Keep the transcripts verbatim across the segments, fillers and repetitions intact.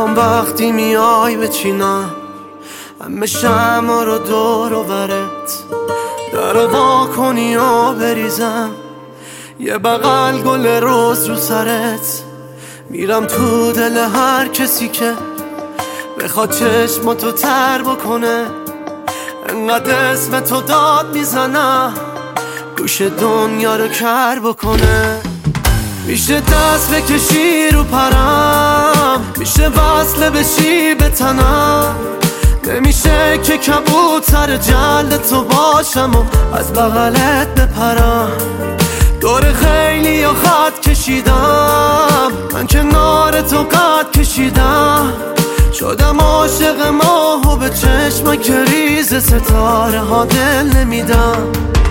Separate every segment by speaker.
Speaker 1: میخوام وقتی میای بچینم همه شمع رو دور و برت، در وا کنی و بریزم یه بغل گل روز رو سرت. میرم تو دل هر کسی که بخواد چشماتو تر بکنه، انقدر اسم تو داد میزنم گوش دنیا رو کر بکنه. میشه دست بکشی رو پرم، میشه وصله بشی به تنم، نمیشه که کبوتر جلد تو باشم و از بغلت بپرم. دور خیلی یا خط کشیدم، من کنار تو قد کشیدم، شدم عاشق ماه و به چشم که ریز ستاره ها دل نمیدم.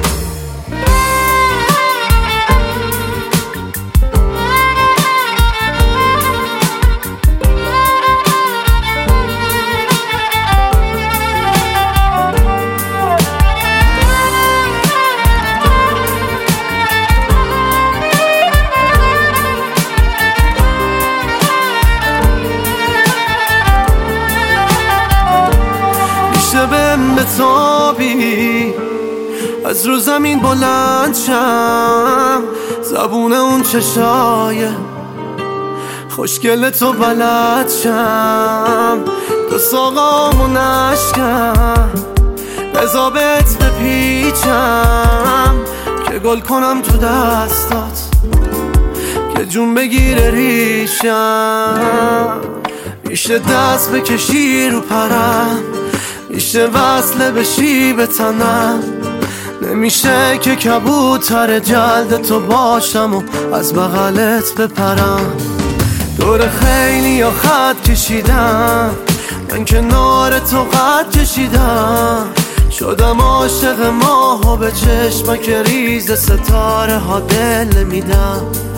Speaker 1: بهم بتابی از رو زمین بلند شم، زبون اون چشای خوشگل تو بلد شم، تو ساقامو نشکم بزا بهت بپیچم که گل کنم تو دستات که جون بگیره ریشم. میشه دست بکشی رو پرم، میشه وصله بشی به تنم، نمیشه که کبوتر جلد تو باشم و از بغلت بپرم. دور خیلی یا خط کشیدم، من کنار تو قد کشیدم، شدم عاشق ماه و به چشمک ریز ستاره ها دل میدم.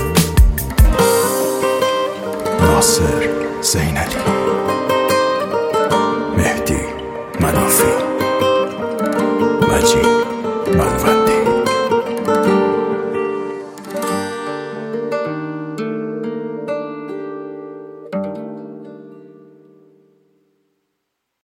Speaker 2: ناصر زینلی، مهدی منافی، مجید